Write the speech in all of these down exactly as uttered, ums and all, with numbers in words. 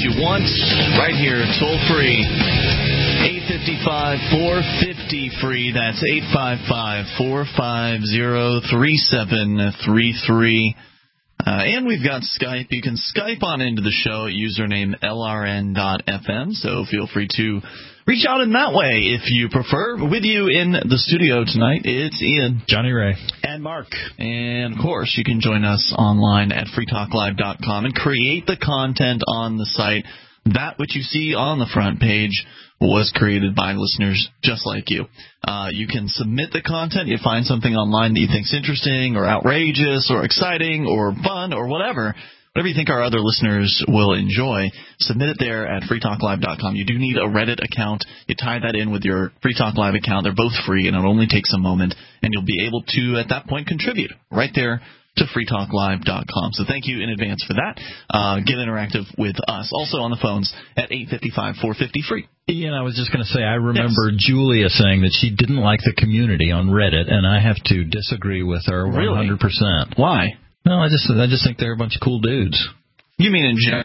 you want right here, toll free. eight five five, four five zero, free. That's eight five five, four five zero, three seven three three. Uh, and we've got Skype. You can Skype on into the show at username L R N dot F M, so feel free to reach out in that way if you prefer. With you in the studio tonight, it's Ian, Johnny Ray, and Mark. And, of course, you can join us online at free talk live dot com and create the content on the site. That which you see on the front page was created by listeners just like you. Uh, you can submit the content. You find something online that you think is interesting or outrageous or exciting or fun or whatever, whatever you think our other listeners will enjoy, submit it there at free talk live dot com. You do need a Reddit account. You tie that in with your Free Talk Live account. They're both free, and it only takes a moment, and you'll be able to, at that point, contribute right there to free talk live dot com. So thank you in advance for that. Uh, get interactive with us. Also on the phones at eight five five, four five zero, free. Ian, I was just going to say, I remember yes. Julia saying that she didn't like the community on Reddit, and I have to disagree with her one hundred percent. Really? Why? No, I just I just think they're a bunch of cool dudes. You mean in general?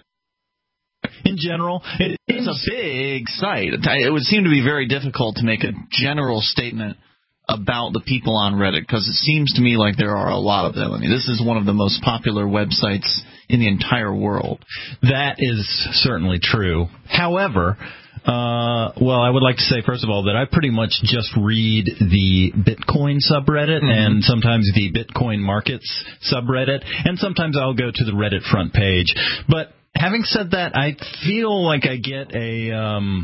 In general, it, it's a big site. It would seem to be very difficult to make a general statement about the people on Reddit, because it seems to me like there are a lot of them. I mean, this is one of the most popular websites in the entire world. That is certainly true. However, uh, well, I would like to say, first of all, that I pretty much just read the Bitcoin subreddit mm-hmm. and sometimes the Bitcoin markets subreddit, and sometimes I'll go to the Reddit front page. But having said that, I feel like I get a... Um,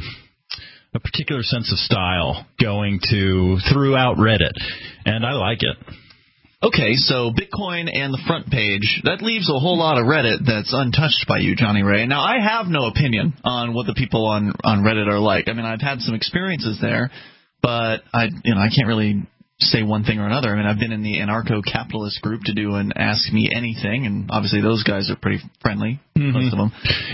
a particular sense of style going to throughout Reddit, and I like it. Okay, so Bitcoin and the front page, that leaves a whole lot of Reddit that's untouched by you, Johnny Ray. Now, I have no opinion on what the people on, on Reddit are like. I mean, I've had some experiences there, but I you know I can't really say one thing or another. I mean, I've been in the anarcho-capitalist group to do an Ask Me Anything, and obviously those guys are pretty friendly, mm-hmm. most of them.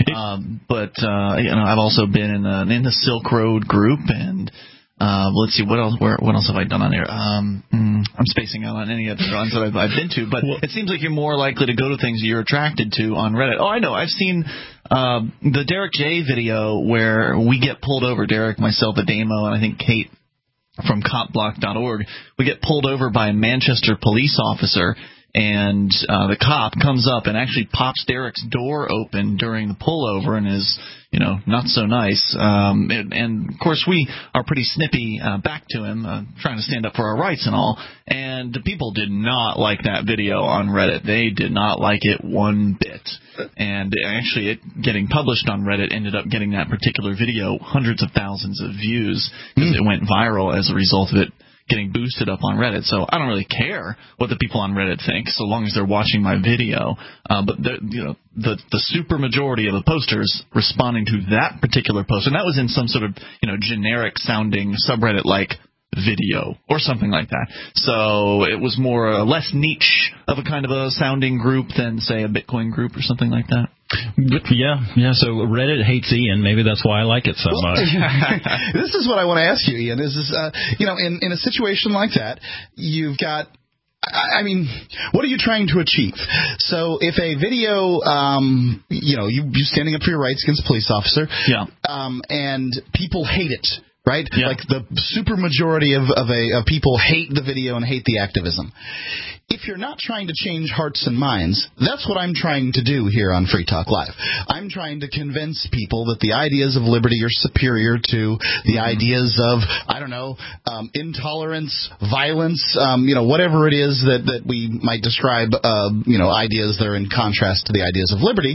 Um, but uh, you know, I've also been in, a, in the Silk Road group, and uh, let's see, what else Where, What else have I done on there? Um, mm, I'm spacing out on any other ones that I've, I've been to, but well, it seems like you're more likely to go to things you're attracted to on Reddit. Oh, I know. I've seen uh, the Derek J video where we get pulled over, Derek, myself, Adamo, and I think Kate from cop block dot org, we get pulled over by a Manchester police officer, and uh, the cop comes up and actually pops Derek's door open during the pullover and is, you know, not so nice. Um, and, and, of course, we are pretty snippy uh, back to him, uh, trying to stand up for our rights and all, and the people did not like that video on Reddit. They did not like it one bit. And actually, it getting published on Reddit ended up getting that particular video hundreds of thousands of views because mm. it went viral as a result of it getting boosted up on Reddit. So I don't really care what the people on Reddit think, so long as they're watching my video. Uh, but the, you know, the the super majority of the posters responding to that particular post, and that was in some sort of you know generic sounding subreddit like video or something like that. So it was more uh, less niche of a kind of a sounding group than, say, a Bitcoin group or something like that. Yeah, yeah. So Reddit hates Ian. Maybe that's why I like it so well, much. This is what I want to ask you, Ian. Is this, uh, you know, in in a situation like that, you've got. I mean, what are you trying to achieve? So if a video, um, you know, you you standing up for your rights against a police officer, yeah, um, and people hate it. Right? Yeah. Like the super majority of, of, a, of people hate the video and hate the activism. If you're not trying to change hearts and minds, that's what I'm trying to do here on Free Talk Live. I'm trying to convince people that the ideas of liberty are superior to the ideas of, I don't know, um, intolerance, violence, um, you know, whatever it is that, that we might describe, uh, you know, ideas that are in contrast to the ideas of liberty.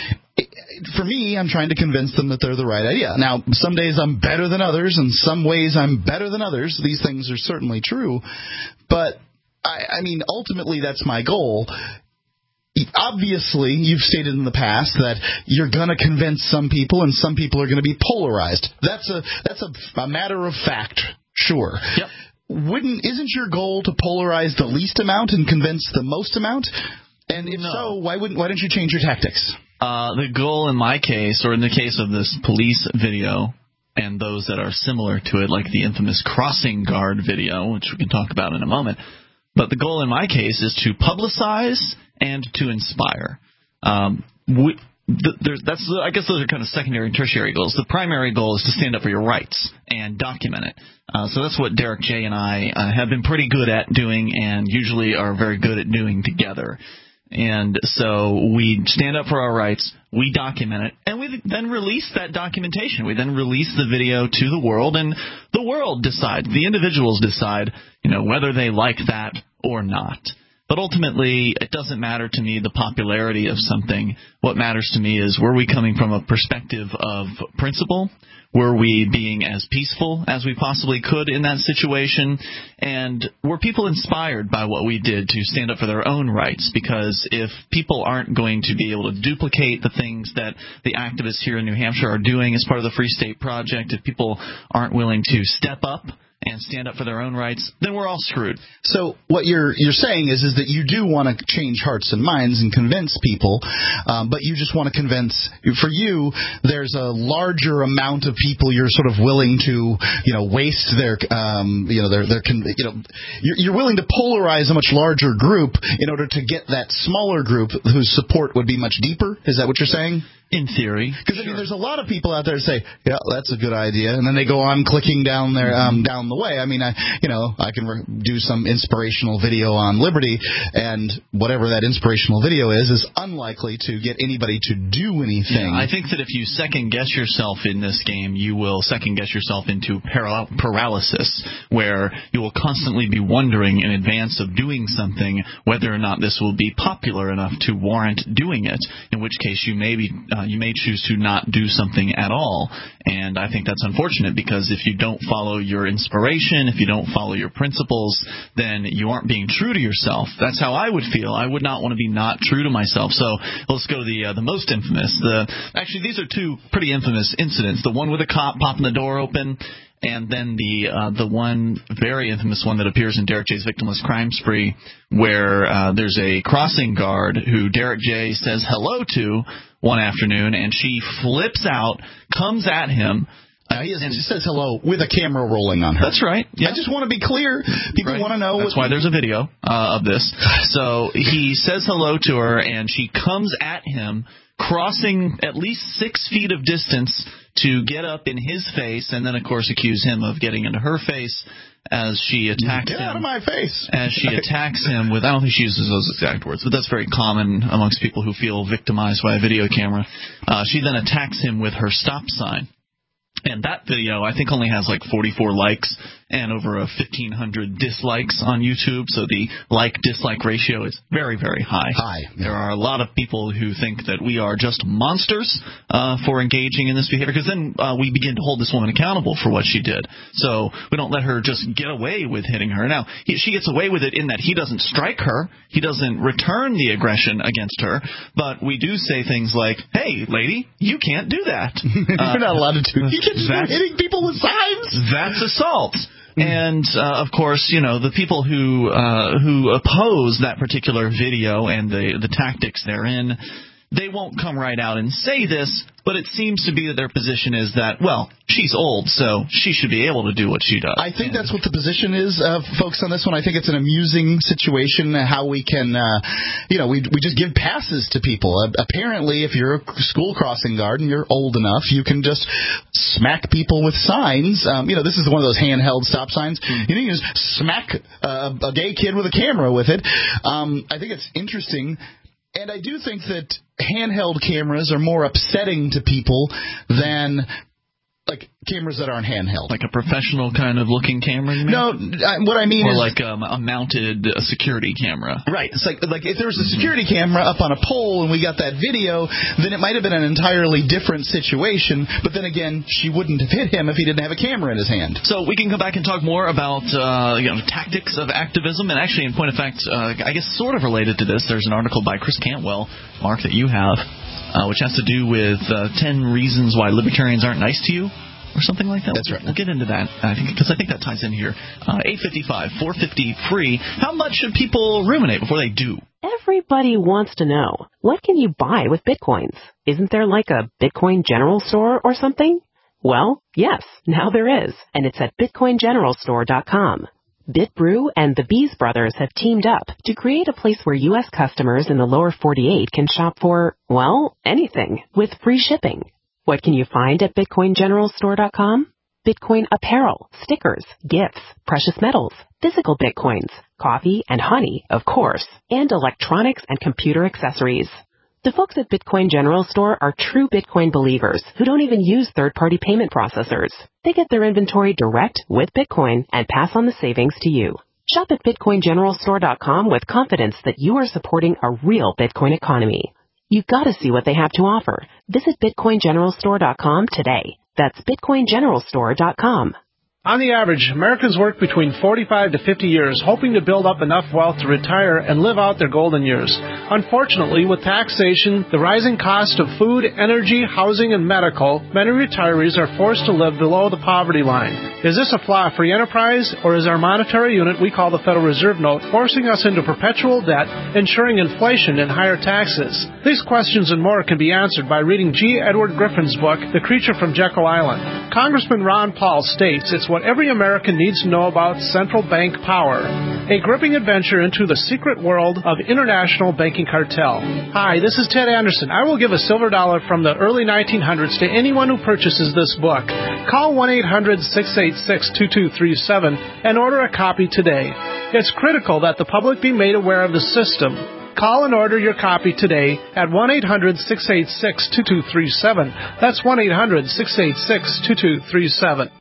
For me, I'm trying to convince them that they're the right idea. Now, some days I'm better than others, and some ways I'm better than others. These things are certainly true. But, I, I mean, ultimately that's my goal. Obviously, you've stated in the past that you're going to convince some people, and some people are going to be polarized. That's a that's a, a matter of fact, sure. Yep. Wouldn't isn't your goal to polarize the least amount and convince the most amount? And if no. so, why wouldn't why don't you change your tactics? Uh, the goal in my case, or in the case of this police video, and those that are similar to it, like the infamous crossing guard video, which we can talk about in a moment, but the goal in my case is to publicize and to inspire. Um, we, the, there's, that's I guess those are kind of secondary and tertiary goals. The primary goal is to stand up for your rights and document it. Uh, so that's what Derek J. and I uh, have been pretty good at doing, and usually are very good at doing together. And so we stand up for our rights, we document it, and we then release that documentation. We then release the video to the world, and the world decides, the individuals decide, you know, whether they like that or not. But ultimately, it doesn't matter to me the popularity of something. What matters to me is, were we coming from a perspective of principle? Were we being as peaceful as we possibly could in that situation? And were people inspired by what we did to stand up for their own rights? Because if people aren't going to be able to duplicate the things that the activists here in New Hampshire are doing as part of the Free State Project, if people aren't willing to step up and stand up for their own rights, then we're all screwed. So what you're you're saying is is that you do want to change hearts and minds and convince people, um, but you just want to convince. For you, there's a larger amount of people you're sort of willing to, you know, waste their, um, you know, their their, you know, you're, you're willing to polarize a much larger group in order to get that smaller group whose support would be much deeper. Is that what you're saying? In theory. Because, sure. I mean, there's a lot of people out there who say, yeah, that's a good idea, and then they go on clicking down their um, down the way. I mean, I, you know, I can re- do some inspirational video on liberty, and whatever that inspirational video is, is unlikely to get anybody to do anything. Yeah, I think that if you second-guess yourself in this game, you will second-guess yourself into paral- paralysis, where you will constantly be wondering in advance of doing something whether or not this will be popular enough to warrant doing it, in which case you may be... Uh, you may choose to not do something at all, and I think that's unfortunate, because if you don't follow your inspiration, if you don't follow your principles, then you aren't being true to yourself. That's how I would feel. I would not want to be not true to myself. So let's go to the uh, the most infamous. The actually, these are two pretty infamous incidents. The one with a cop popping the door open, and then the uh, the one very infamous one that appears in Derek J's Victimless Crime Spree, where uh, there's a crossing guard who Derek J says hello to one afternoon, and she flips out, comes at him. Uh, he, is, he says hello with a camera rolling on her. That's right. Yeah. I just want to be clear. People right. want to know. That's why there's a video uh, of this. So he says hello to her, and she comes at him, crossing at least six feet of distance to get up in his face, and then, of course, accuse him of getting into her face as she attacks Get him. out of my face. As she attacks him with, I don't think she uses those exact words, but that's very common amongst people who feel victimized by a video camera. Uh, she then attacks him with her stop sign. And that video, I think, only has like forty-four likes and over a fifteen hundred dislikes on YouTube. So the like-dislike ratio is very, very high. High. Yeah. There are a lot of people who think that we are just monsters uh, for engaging in this behavior, because then uh, we begin to hold this woman accountable for what she did. So we don't let her just get away with hitting her. Now, he, she gets away with it in that he doesn't strike her. He doesn't return the aggression against her. But we do say things like, hey, lady, you can't do that. Uh, You're not allowed to do You can't just start That's- hitting people with signs. That's assault. And, uh, of course, you know, the people who uh, who oppose that particular video and the, the tactics therein, they won't come right out and say this, but it seems to be that their position is that, well, she's old, so she should be able to do what she does. I think that's what the position is, uh, folks, on this one. I think it's an amusing situation, how we can, uh, you know, we we just give passes to people. Uh, apparently, if you're a school crossing guard and you're old enough, you can just smack people with signs. Um, you know, this is one of those handheld stop signs. Mm-hmm. You know, you just smack uh, a gay kid with a camera with it. Um, I think it's interesting. And I do think that handheld cameras are more upsetting to people than, like, cameras that aren't handheld. Like a professional kind of looking camera, you mean? No, I, what I mean or is... Or like um, a mounted uh, security camera. Right. It's like, like if there was a security camera up on a pole and we got that video, then it might have been an entirely different situation. But then again, she wouldn't have hit him if he didn't have a camera in his hand. So we can come back and talk more about uh, you know, tactics of activism. And actually, in point of fact, uh, I guess sort of related to this, there's an article by Chris Cantwell, Mark, that you have, uh, which has to do with uh, ten reasons why libertarians aren't nice to you. Or something like that. That's we'll, right. We'll get into that, I think, because I think that ties in here. Uh, eight fifty-five, four fifty, free. How much should people ruminate before they do? Everybody wants to know, what can you buy with Bitcoins? Isn't there like a Bitcoin general store or something? Well, yes, now there is, and it's at bitcoin general store dot com. BitBrew and the Bees Brothers have teamed up to create a place where U S customers in the lower forty-eight can shop for, well, anything with free shipping. What can you find at Bitcoin General Store dot com? Bitcoin apparel, stickers, gifts, precious metals, physical Bitcoins, coffee and honey, of course, and electronics and computer accessories. The folks at Bitcoin General Store are true Bitcoin believers who don't even use third-party payment processors. They get their inventory direct with Bitcoin and pass on the savings to you. Shop at Bitcoin General Store dot com with confidence that you are supporting a real Bitcoin economy. You've got to see what they have to offer. Visit Bitcoin General Store dot com today. That's Bitcoin General Store dot com. On the average, Americans work between forty-five to fifty years, hoping to build up enough wealth to retire and live out their golden years. Unfortunately, with taxation, the rising cost of food, energy, housing, and medical, many retirees are forced to live below the poverty line. Is this a flaw of free enterprise, or is our monetary unit we call the Federal Reserve Note forcing us into perpetual debt, ensuring inflation and higher taxes? These questions and more can be answered by reading G. Edward Griffin's book, The Creature from Jekyll Island. Congressman Ron Paul states it's what every American needs to know about central bank power. A gripping adventure into the secret world of international banking cartel. Hi, this is Ted Anderson. I will give a silver dollar from the early nineteen hundreds to anyone who purchases this book. Call one eight hundred six eight six two two three seven and order a copy today. It's critical that the public be made aware of the system. Call and order your copy today at one eight hundred six eight six two two three seven. That's one eight hundred six eight six two two three seven.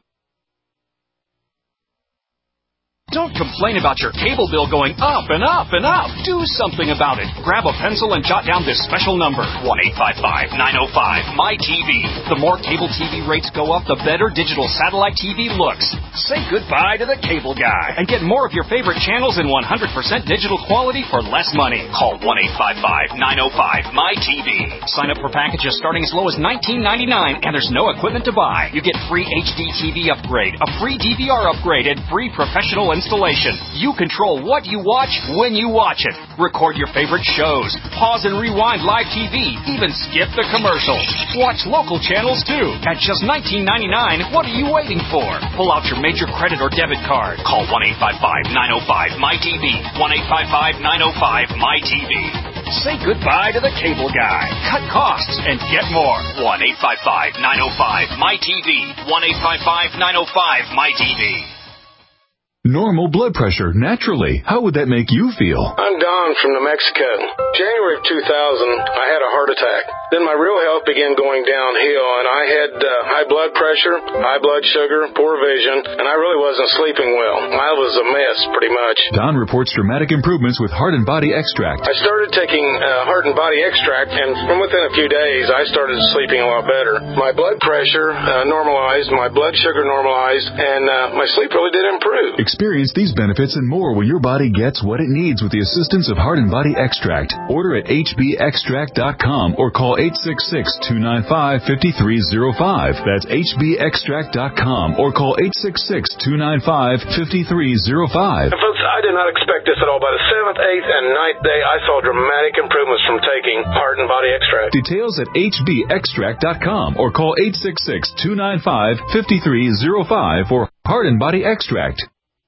Don't complain about your cable bill going up and up and up. Do something about it. Grab a pencil and jot down this special number, one eight five five nine oh five M Y T V. The more cable T V rates go up, the better digital satellite T V looks. Say goodbye to the cable guy and get more of your favorite channels in one hundred percent digital quality for less money. Call one eight five five nine oh five M Y T V. Sign up for packages starting as low as nineteen ninety-nine, and there's no equipment to buy. You get free H D T V upgrade, a free D V R upgrade, and free professional installation. You control what you watch when you watch it. Record your favorite shows. Pause and rewind live T V. Even skip the commercials. Watch local channels too. At just nineteen ninety-nine, what are you waiting for? Pull out your major credit or debit card. Call one eight five five nine oh five M Y T V. one eight five five nine oh five M Y T V. Say goodbye to the cable guy. Cut costs and get more. one eight five five nine oh five M Y T V. one eight five five nine oh five M Y T V. Normal blood pressure, naturally. How would that make you feel? I'm Don from New Mexico. January of two thousand, I had a heart attack. Then my real health began going downhill, and I had uh, high blood pressure, high blood sugar, poor vision, and I really wasn't sleeping well. I was a mess, pretty much. Don reports dramatic improvements with Heart and Body Extract. I started taking uh, Heart and Body Extract, and from within a few days, I started sleeping a lot better. My blood pressure uh, normalized, my blood sugar normalized, and uh, my sleep really did improve. Experience these benefits and more when your body gets what it needs with the assistance of Heart and Body Extract. Order at H B extract dot com or call eight six six, two nine five, five three zero five. That's H B extract dot com or call eight six six, two nine five, five three zero five. And folks, I did not expect this at all. By the seventh, eighth, and ninth day, I saw dramatic improvements from taking Heart and Body Extract. Details at H B extract dot com or call eight six six, two nine five, five three zero five for Heart and Body Extract.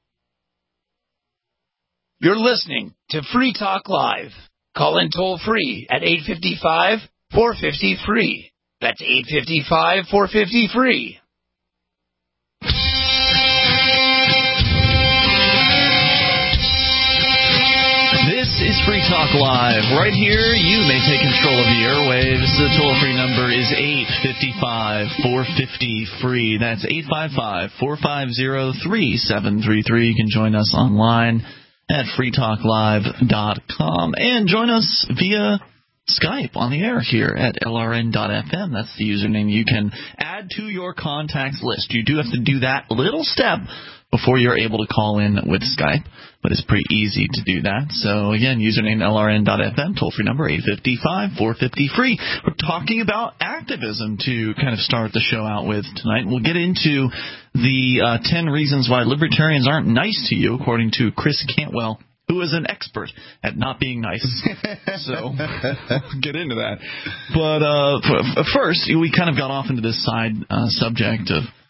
You're listening to Free Talk Live. Call in toll free at eight five five, four five zero, free. That's eight five five, four five zero, free. This is Free Talk Live. Right here, you may take control of the airwaves. The toll-free number is eight five five, four five zero, free. That's eight five five, four five zero, three seven three three. You can join us online at free talk live dot com and join us via Skype on the air here at L R N dot F M. That's the username you can add to your contacts list. You do have to do that little step before you're able to call in with Skype, but it's pretty easy to do that. So, again, username L R N dot F M, toll-free number eight five five, four five zero, free. We're talking about activism to kind of start the show out with tonight. We'll get into the uh, ten reasons why libertarians aren't nice to you, according to Chris Cantwell, who is an expert at not being nice. So, get into that. But uh, f- first, we kind of got off into this side uh, subject of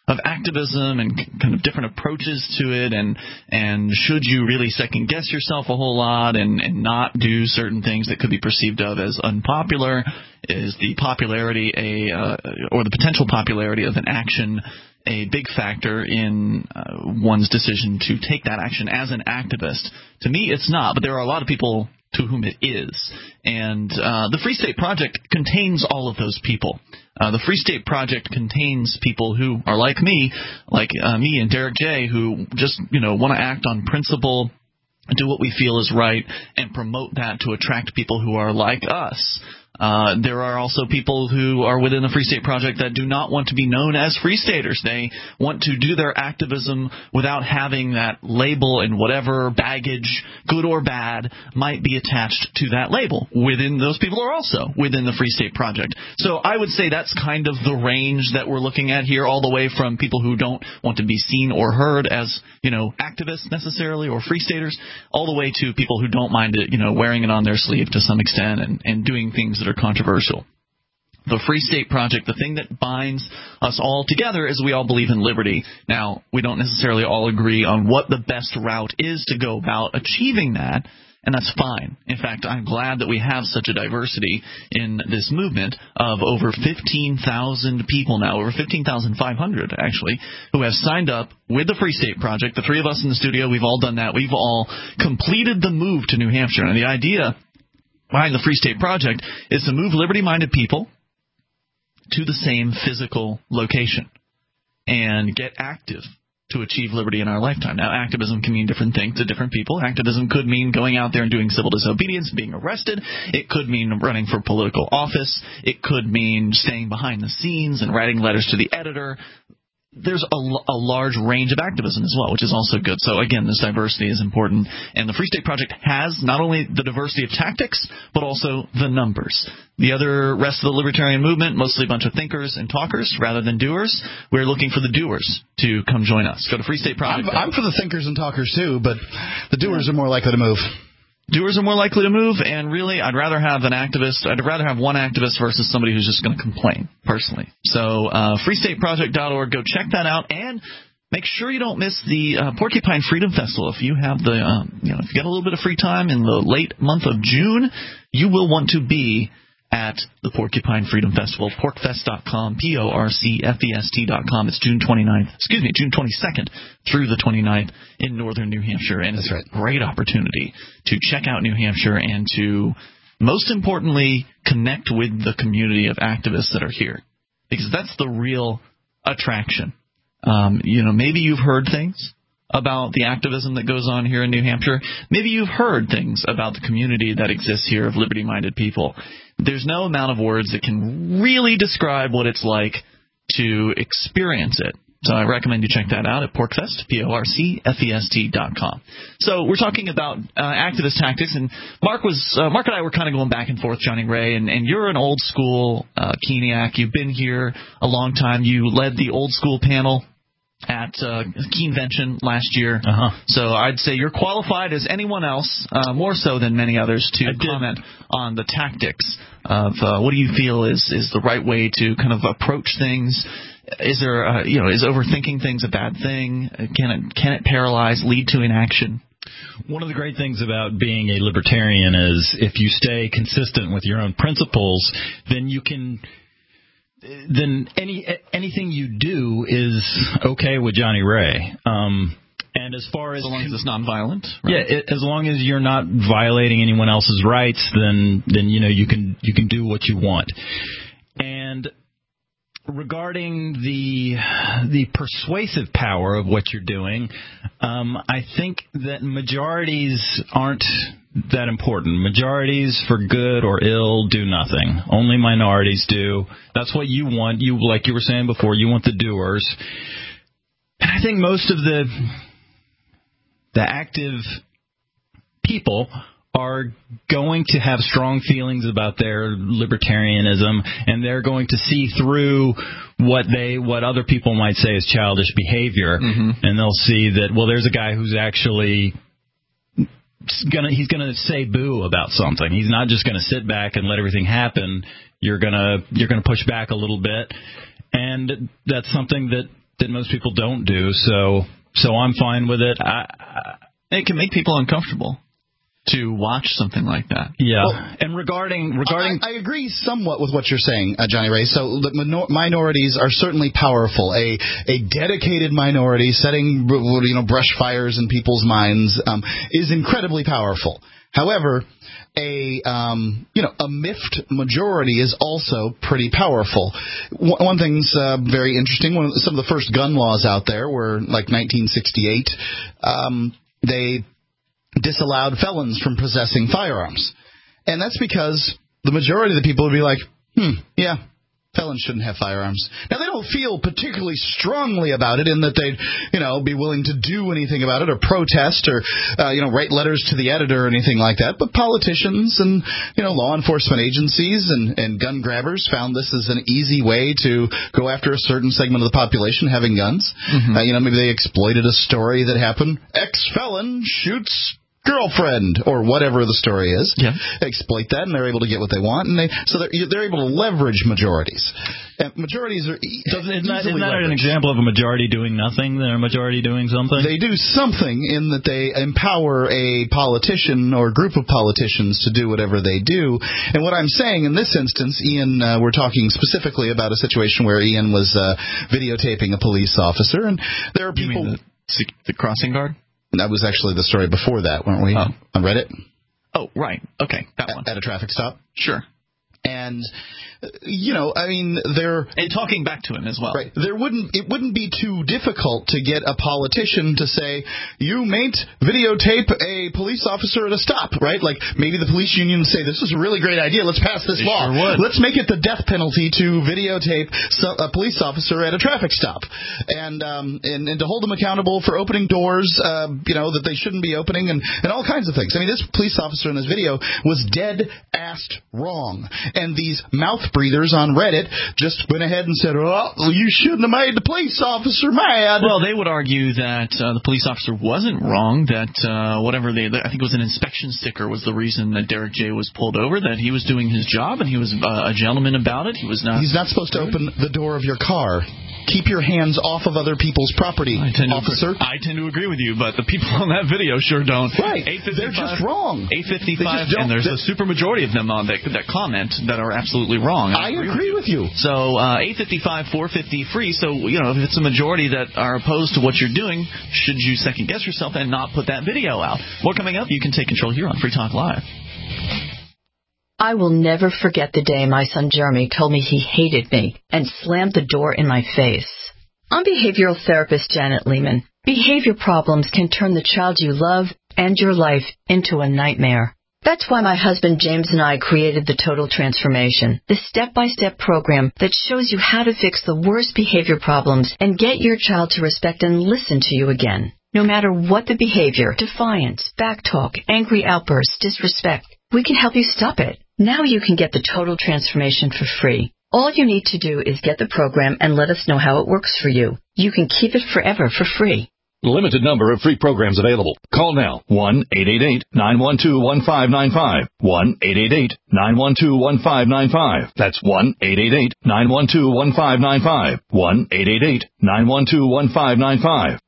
of activism and kind of different approaches to it, and and should you really second guess yourself a whole lot and, and not do certain things that could be perceived of as unpopular? Is the popularity a uh, or the potential popularity of an action a big factor in uh, one's decision to take that action as an activist? To me, it's not, but there are a lot of people to whom it is. And uh, the Free State Project contains all of those people. Uh, the Free State Project contains people who are like me, like uh, me and Derek J., who just, you know, want to act on principle, do what we feel is right, and promote that to attract people who are like us. Uh, there are also people who are within the Free State Project that do not want to be known as Free Staters. They want to do their activism without having that label and whatever baggage, good or bad, might be attached to that label. Within those people are also within the Free State Project. So I would say that's kind of the range that we're looking at here, all the way from people who don't want to be seen or heard as, you know, activists necessarily or Free Staters, all the way to people who don't mind it, you know, wearing it on their sleeve to some extent and, and doing things that are controversial. The Free State Project, the thing that binds us all together is we all believe in liberty. Now, we don't necessarily all agree on what the best route is to go about achieving that, and that's fine. In fact, I'm glad that we have such a diversity in this movement of over fifteen thousand people now, over fifteen thousand five hundred actually, who have signed up with the Free State Project. The three of us in the studio, we've all done that. We've all completed the move to New Hampshire, and the idea behind the Free State Project is to move liberty-minded people to the same physical location and get active to achieve liberty in our lifetime. Now, activism can mean different things to different people. Activism could mean going out there and doing civil disobedience, being arrested. It could mean running for political office. It could mean staying behind the scenes and writing letters to the editor. There's a, a large range of activism as well, which is also good. So, again, this diversity is important. And the Free State Project has not only the diversity of tactics, but also the numbers. The other rest of the libertarian movement, mostly a bunch of thinkers and talkers rather than doers. We're looking for the doers to come join us. Go to Free State Project. I'm, I'm for the thinkers and talkers, too, but the doers are more likely to move. Doers are more likely to move, and really, I'd rather have an activist. I'd rather have one activist versus somebody who's just going to complain, personally. So, uh, free state project dot org, go check that out, and make sure you don't miss the uh, Porcupine Freedom Festival. If you have the, um, you know, if you got a little bit of free time in the late month of June, you will want to be at the Porcupine Freedom Festival, porcfest dot com, P O R C F E S T dot com. It's June twenty-ninth, excuse me, June twenty-second through the twenty-ninth in northern New Hampshire. And it's That's a right. great opportunity to check out New Hampshire and to, most importantly, connect with the community of activists that are here. Because that's the real attraction. Um, you know, maybe you've heard things about the activism that goes on here in New Hampshire. Maybe you've heard things about the community that exists here of liberty-minded people. There's no amount of words that can really describe what it's like to experience it. So I recommend you check that out at PorcFest, P O R C F E S T dot com. So we're talking about uh, activist tactics, and Mark was uh, Mark and I were kind of going back and forth, Johnny Ray, and, and you're an old-school uh, Keeniac. You've been here a long time. You led the old-school panel at uh, Keenvention last year. Uh-huh. So I'd say you're qualified as anyone else, uh, more so than many others, to comment on the tactics of uh, what do you feel is, is the right way to kind of approach things. Is there, uh, you know, is overthinking things a bad thing? Can it, can it paralyze, lead to inaction? One of the great things about being a libertarian is if you stay consistent with your own principles, then you can... then any anything you do is okay with Johnny Ray. Um, and as far as... As long as it's nonviolent? Right? Yeah, it, as long as you're not violating anyone else's rights, then, then you know, you can you can do what you want. And regarding the the persuasive power of what you're doing, um, I think that majorities aren't that important. Majorities, for good or ill, do nothing. Only minorities do. That's what you want. You, like you were saying before, you want the doers. And I think most of the the active people are going to have strong feelings about their libertarianism, and they're going to see through what they what other people might say is childish behavior, mm-hmm. and they'll see that, well, there's a guy who's actually gonna he's gonna say boo about something. He's not just gonna sit back and let everything happen. You're gonna you're gonna push back a little bit, and that's something that that most people don't do. So so I'm fine with it. I, I, it can make people uncomfortable to watch something like that. Yeah. Well, and regarding regarding, I, I agree somewhat with what you're saying, uh, Johnny Ray. So the minor- minorities are certainly powerful. A a dedicated minority setting you know brush fires in people's minds um, is incredibly powerful. However, a um, you know a miffed majority is also pretty powerful. One, one thing's uh, very interesting. One of the, some of the first gun laws out there were like nineteen sixty-eight. Um, they disallowed felons from possessing firearms. And that's because the majority of the people would be like, hmm, yeah, felons shouldn't have firearms. Now, they don't feel particularly strongly about it in that they'd, you know, be willing to do anything about it or protest or, uh, you know, write letters to the editor or anything like that. But politicians and, you know, law enforcement agencies and, and gun grabbers found this as an easy way to go after a certain segment of the population having guns. Mm-hmm. Uh, you know, maybe they exploited a story that happened. Ex-felon shoots girlfriend or whatever the story is. Yeah. They exploit that and they're able to get what they want, and they so they're, they're able to leverage majorities. And majorities are e- Doesn't, isn't that, easily isn't that an leveraged. example of a majority doing nothing than a majority doing something? They do something in that they empower a politician or group of politicians to do whatever they do. And what I'm saying in this instance, Ian, uh, we're talking specifically about a situation where Ian was uh, videotaping a police officer, and there are You people. mean the, the crossing guard? That was actually the story before that, weren't we? Oh. On Reddit? Oh, right. Okay, that at, one. At a traffic stop? Sure. And, you know, I mean, there... And talking back to him as well. Right. There wouldn't... It wouldn't be too difficult to get a politician to say, you mayn't videotape a police officer at a stop, right? Like, maybe the police union would say, this is a really great idea, let's pass this They law. sure would. Let's make it the death penalty to videotape some, a police officer at a traffic stop. And, um, and, and to hold them accountable for opening doors, uh, you know, that they shouldn't be opening, and, and all kinds of things. I mean, this police officer in this video was dead-assed wrong. And these mouth breathers on Reddit just went ahead and said, oh, you shouldn't have made the police officer mad. Well, they would argue that uh, the police officer wasn't wrong, that uh, whatever they, I think it was an inspection sticker was the reason that Derek J. was pulled over, that he was doing his job and he was uh, a gentleman about it. He was not. He's not supposed to open the door of your car. Keep your hands off of other people's property, I tend officer. To, I tend to agree with you, but the people on that video sure don't. Right. They're just wrong. eight fifty-five, and there's a super majority of them on that, that comment that are absolutely wrong. I, I agree, agree with you. So uh, eight fifty-five, four fifty free. So, you know, if it's a majority that are opposed to what you're doing, should you second-guess yourself and not put that video out? More coming up. You can take control here on Free Talk Live. I will never forget the day my son Jeremy told me he hated me and slammed the door in my face. I'm behavioral therapist Janet Lehman. Behavior problems can turn the child you love and your life into a nightmare. That's why my husband James and I created the Total Transformation, the step-by-step program that shows you how to fix the worst behavior problems and get your child to respect and listen to you again. No matter what the behavior, defiance, backtalk, angry outbursts, disrespect, we can help you stop it. Now you can get the Total Transformation for free. All you need to do is get the program and let us know how it works for you. You can keep it forever for free. Limited number of free programs available. Call now. one eight eight eight, nine one two, one five nine five. one eight eight eight, nine one two, one five nine five. That's one eight eight eight, nine one two, one five nine five. one eight eight eight, nine one two, one five nine five.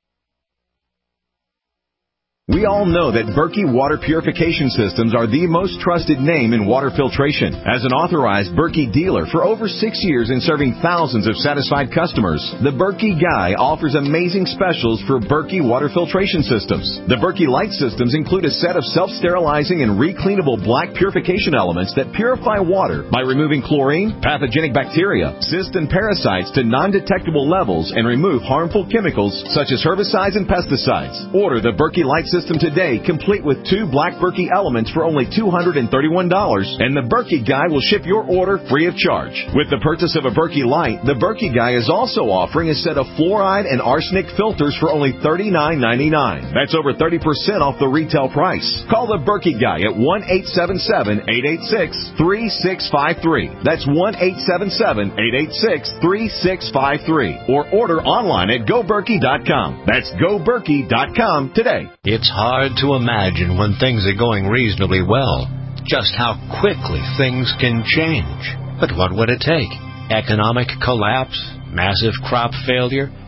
We all know that Berkey Water Purification Systems are the most trusted name in water filtration. As an authorized Berkey dealer for over six years and serving thousands of satisfied customers, the Berkey Guy offers amazing specials for Berkey Water Filtration Systems. The Berkey Light Systems include a set of self-sterilizing and recleanable black purification elements that purify water by removing chlorine, pathogenic bacteria, cysts, and parasites to non-detectable levels and remove harmful chemicals such as herbicides and pesticides. Order the Berkey Light Systems System today, complete with two black Berkey elements for only two hundred thirty-one dollars, and the Berkey Guy will ship your order free of charge. With the purchase of a Berkey Light, the Berkey Guy is also offering a set of fluoride and arsenic filters for only thirty-nine ninety-nine. That's over thirty percent off the retail price. Call the Berkey Guy at one eight seven seven, eight eight six, three six five three. That's one eight seven seven, eight eight six, three six five three. Or order online at go berkey dot com. That's go berkey dot com today. It's hard to imagine when things are going reasonably well, just how quickly things can change. But what would it take? Economic collapse? Massive crop failure?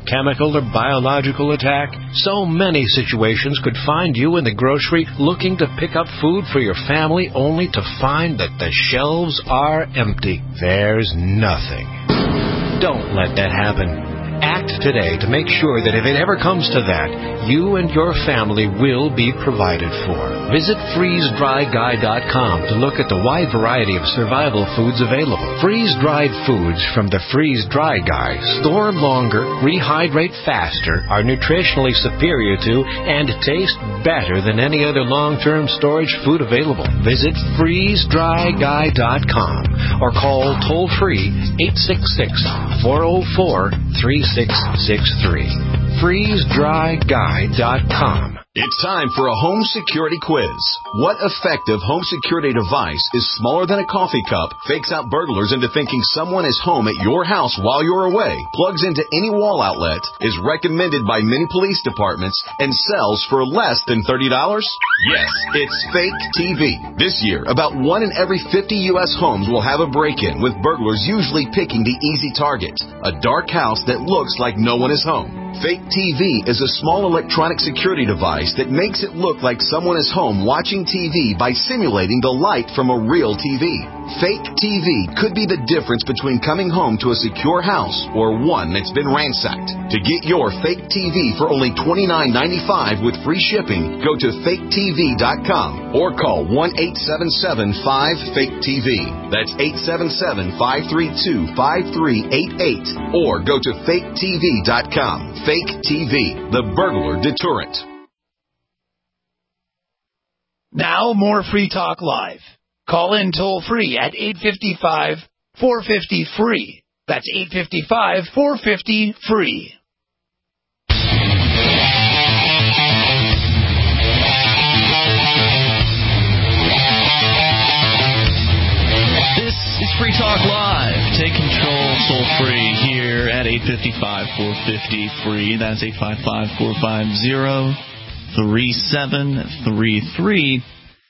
chemical or biological attack? So many situations could find you in the grocery looking to pick up food for your family only to find that the shelves are empty. There's nothing. Don't let that happen. Act today to make sure that if it ever comes to that, you and your family will be provided for. Visit freeze dry guy dot com to look at the wide variety of survival foods available. Freeze-dried foods from the Freeze Dry Guy store longer, rehydrate faster, are nutritionally superior to, and taste better than any other long-term storage food available. Visit freeze dry guy dot com or call toll-free eight six six, four oh four, three six six three. freeze dry guy dot com. It's time for a home security quiz. What effective home security device is smaller than a coffee cup, fakes out burglars into thinking someone is home at your house while you're away, plugs into any wall outlet, is recommended by many police departments, and sells for less than thirty dollars? Yes, it's Fake T V. This year, about one in every fifty U S homes will have a break-in, with burglars usually picking the easy target, a dark house that looks like no one is home. Fake T V is a small electronic security device that makes it look like someone is home watching T V by simulating the light from a real T V. Fake T V could be the difference between coming home to a secure house or one that's been ransacked. To get your fake T V for only twenty-nine ninety-five with free shipping, go to fake T V dot com or call one eight seven seven, five, fake T V. That's eight seven seven, five three two, five three eight eight or go to fake T V dot com. Fake T V, the burglar deterrent. Now more Free Talk Live. Call in toll free at eight five five, four five zero, free. That's eight five five, four five zero, free. This is Free Talk Live. Take control toll free here at eight five five, four five zero, free. That's eight five five, four five zero, three seven three three.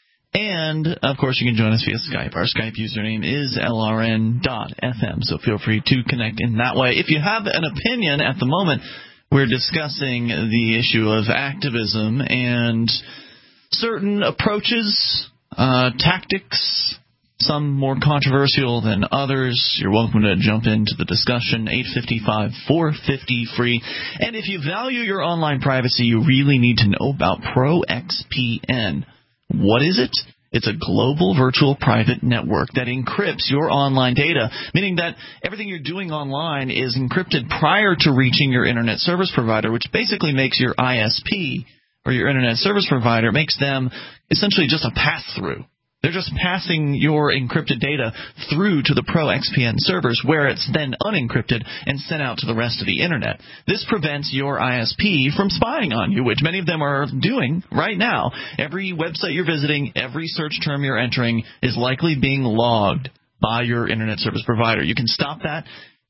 And, of course, you can join us via Skype. Our Skype username is L R N dot F M, so feel free to connect in that way. If you have an opinion at the moment, we're discussing the issue of activism and certain approaches, uh, tactics, some more controversial than others. You're welcome to jump into the discussion, eight five five, four five zero, free. And if you value your online privacy, you really need to know about Pro X P N. What is it? It's a global virtual private network that encrypts your online data, meaning that everything you're doing online is encrypted prior to reaching your internet service provider, which basically makes your I S P or your internet service provider, makes them essentially just a pass-through. They're just passing your encrypted data through to the Pro X P N servers, where it's then unencrypted and sent out to the rest of the Internet. This prevents your I S P from spying on you, which many of them are doing right now. Every website you're visiting, every search term you're entering is likely being logged by your Internet service provider. You can stop that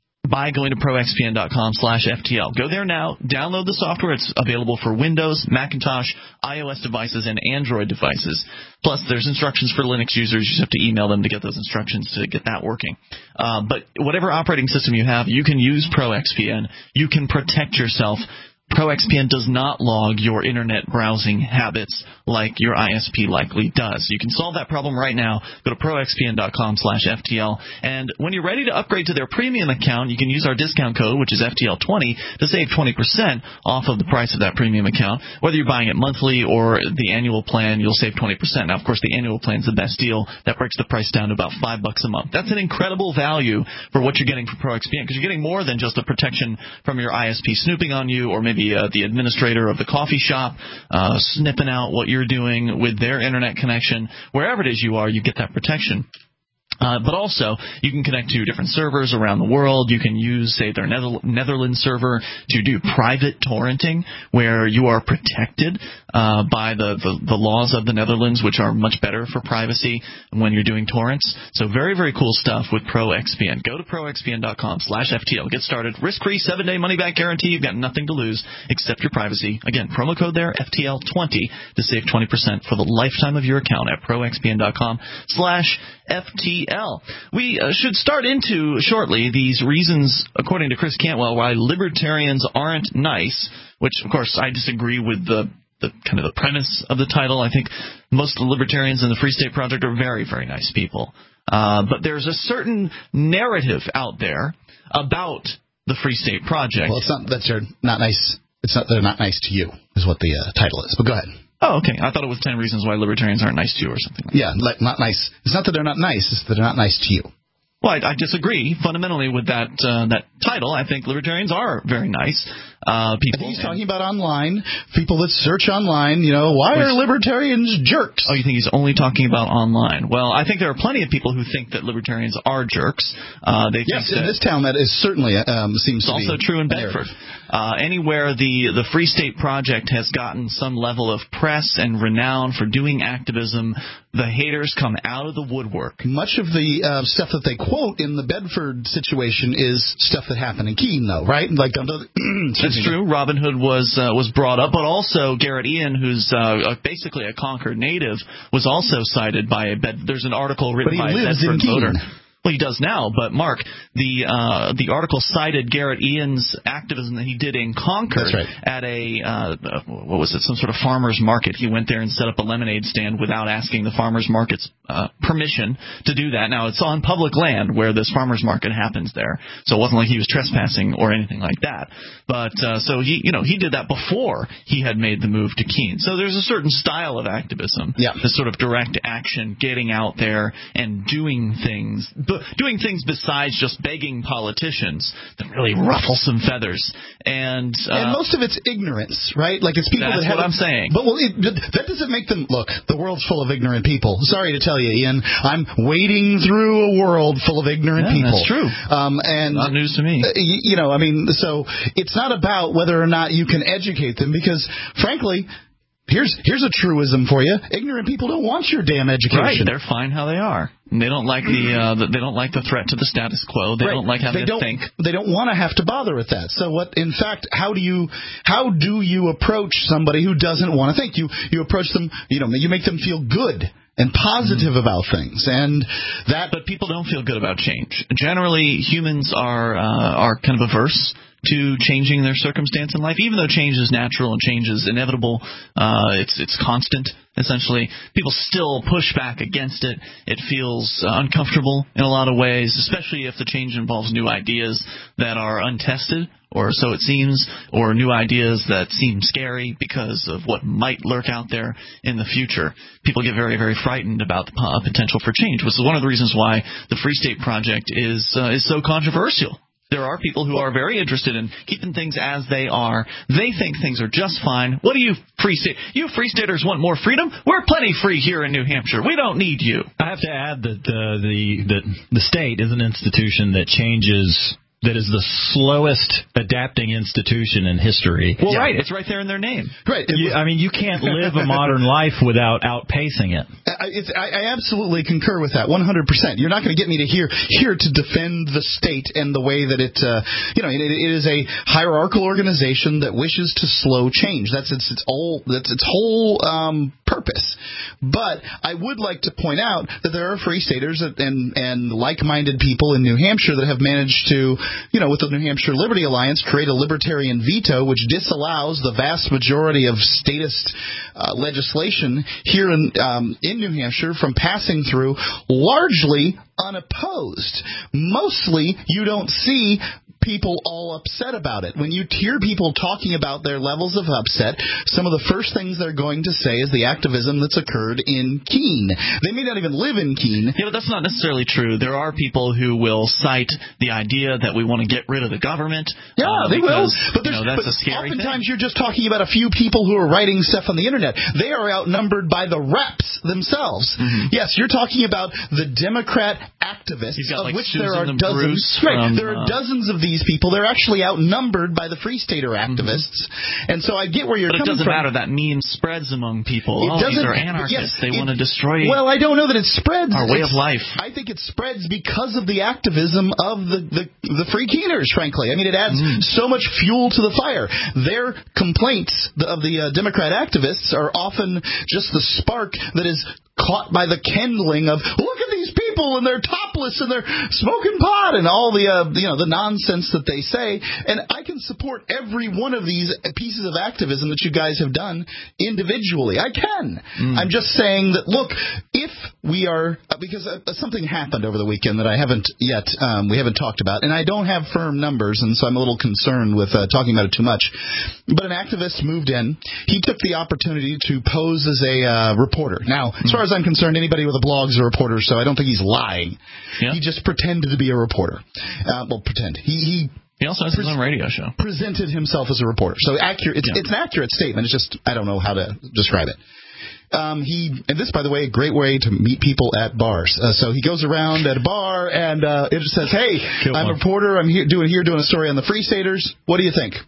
by going to pro x p n dot com slash F T L. Go there now. Download the software. It's available for Windows, Macintosh, iOS devices, and Android devices. Plus, there's instructions for Linux users. You just have to email them to get those instructions to get that working. Uh, but whatever operating system you have, you can use Pro X P N. You can protect yourself. Pro X P N does not log your Internet browsing habits like your I S P likely does. You can solve that problem right now. Go to pro x p n dot com slash F T L. And when you're ready to upgrade to their premium account, you can use our discount code, which is F T L twenty, to save twenty percent off of the price of that premium account. Whether you're buying it monthly or the annual plan, you'll save twenty percent. Now, of course, the annual plan is the best deal. That breaks the price down to about five bucks a month. That's an incredible value for what you're getting from Pro X P N, because you're getting more than just a protection from your I S P snooping on you, or maybe uh, the administrator of the coffee shop uh, snipping out what you're doing with their Internet connection. Wherever it is you are, you get that protection. Uh, but also, you can connect to different servers around the world. You can use, say, their Nether- Netherlands server to do private torrenting, where you are protected uh, by the, the, the laws of the Netherlands, which are much better for privacy when you're doing torrents. So very, very cool stuff with Pro X P N. Go to pro x p n dot com slash F T L. Get started. Risk-free, seven-day money-back guarantee. You've got nothing to lose except your privacy. Again, promo code there, F T L twenty, to save twenty percent for the lifetime of your account at pro x p n dot com slash F T L. We uh, should start into shortly these reasons, according to Chris Cantwell, why libertarians aren't nice, which, of course, I disagree with the, the kind of the premise of the title. I think most of the libertarians in the Free State Project are very, very nice people. Uh, but there's a certain narrative out there about the Free State Project. Well, it's not that they're not nice. It's not they're not nice to you, is what the uh, title is. But go ahead. Oh, okay. I thought it was ten reasons why libertarians aren't nice to you or something like yeah, that. Yeah, like, not nice. It's not that they're not nice. It's that they're not nice to you. Well, I, I disagree fundamentally with that uh, that title. I think libertarians are very nice uh, people. I think he's talking about online, people that search online, you know, why are libertarians jerks? Oh, you think he's only talking about online? Well, I think there are plenty of people who think that libertarians are jerks. Uh, they yes, think in that this town that is certainly um, seems to be. It's also true in Bedford. Uh, anywhere the, the Free State Project has gotten some level of press and renown for doing activism, the haters come out of the woodwork. Much of the uh, stuff that they quote in the Bedford situation is stuff that happened in Keene, though, right? Like, that's true. Robin Hood was uh, was brought up, but also Garrett Ian, who's uh, basically a Concord native, was also cited by a Bed. There's an article written by a Bedford voter. Well, he does now, but Mark, the uh, the article cited Garrett Ian's activism that he did in Concord right. at a uh, what was it, some sort of farmer's market. He went there and set up a lemonade stand without asking the farmer's market's uh, permission to do that. Now, it's on public land where this farmer's market happens there, so it wasn't like he was trespassing or anything like that. But uh, so he, you know, he did that before he had made the move to Keene. So there's a certain style of activism, yeah. this sort of direct action, getting out there and doing things. But doing things besides just begging politicians that really ruffle some feathers, and uh, and most of it's ignorance, right? Like it's people that's that have. What I'm saying. But well, it, that doesn't make them look. The world's full of ignorant people. Sorry to tell you, Ian. I'm wading through a world full of ignorant yeah, people. That's true. Um, and not news to me. Uh, you, you know, I mean, so it's not about whether or not you can educate them, because frankly. Here's here's a truism for you. Ignorant people don't want your damn education. Right, they're fine how they are. They don't like the, uh, the they don't like the threat to the status quo. They right. don't like having they to don't, think. They don't want to have to bother with that. So what? In fact, how do you how do you approach somebody who doesn't want to think? You you approach them. You know, you make them feel good and positive mm. about things, and that. But people don't feel good about change. Generally, humans are uh, are kind of averse to changing their circumstance in life, even though change is natural and change is inevitable. Uh, it's it's constant, essentially. People still push back against it. It feels uh, uncomfortable in a lot of ways, especially if the change involves new ideas that are untested, or so it seems, or new ideas that seem scary because of what might lurk out there in the future. People get very, very frightened about the uh, potential for change, which is one of the reasons why the Free State Project is uh, is so controversial. There are people who are very interested in keeping things as they are. They think things are just fine. What do you free state? You free staters want more freedom? We're plenty free here in New Hampshire. We don't need you. I have to add that uh, the, the the state is an institution that changes. That is the slowest adapting institution in history. Well, yeah. right. It's right there in their name. Right. You, I mean, you can't live a modern life without outpacing it. I, it's, I, I absolutely concur with that, one hundred percent. You're not going to get me to here here to defend the state and the way that it, uh, you know, it, it is a hierarchical organization that wishes to slow change. That's its its whole that's its whole um, purpose. But I would like to point out that there are free staters and and like-minded people in New Hampshire that have managed to, you know, with the New Hampshire Liberty Alliance, create a libertarian veto which disallows the vast majority of statist uh, legislation here in um, in New Hampshire from passing through largely unopposed. Mostly, you don't see people all upset about it. When you hear people talking about their levels of upset, some of the first things they're going to say is the activism that's occurred in Keene. They may not even live in Keene. Yeah, but that's not necessarily true. There are people who will cite the idea that we want to get rid of the government. Yeah, uh, they because, will. But, you know, that's but a scary oftentimes thing. You're just talking about a few people who are writing stuff on the internet. They are outnumbered by the reps themselves. Mm-hmm. Yes, you're talking about the Democrat activists, got, of like, which Susan there are and dozens. Bruce Right, from, there are uh, dozens of these people. They're actually outnumbered by the Free Stater activists, mm-hmm. and so I get where you're but coming from. But it doesn't matter. That meme spreads among people. It oh, doesn't, these are anarchists. yes, they it, want to destroy Well, I don't know that it spreads. our way it's, of life. I think it spreads because of the activism of the, the, the Free Keeners, frankly. I mean, it adds mm. so much fuel to the fire. Their complaints of the uh, Democrat activists are often just the spark that is caught by the kindling of, look at these people people and they're topless and they're smoking pot and all the uh, you know the nonsense that they say. And I can support every one of these pieces of activism that you guys have done individually. I can. Mm. I'm just saying that, look, if we are, because uh, something happened over the weekend that I haven't yet, um, we haven't talked about, and I don't have firm numbers, and so I'm a little concerned with uh, talking about it too much. But an activist moved in. He took the opportunity to pose as a uh, reporter. Now, as far as I'm concerned, anybody with a blog is a reporter, so I don't think he's lying. Yeah. He just pretended to be a reporter. Uh, well, pretend. He... he He also has his own radio show. Presented himself as a reporter. So accurate. It's, yeah. it's an accurate statement. It's just, I don't know how to describe it. Um, he, and this, by the way, a great way to meet people at bars. Uh, so he goes around at a bar and uh, it says, hey, Kill I'm one. a reporter. I'm here doing, here doing a story on the Free Staters. What do you think?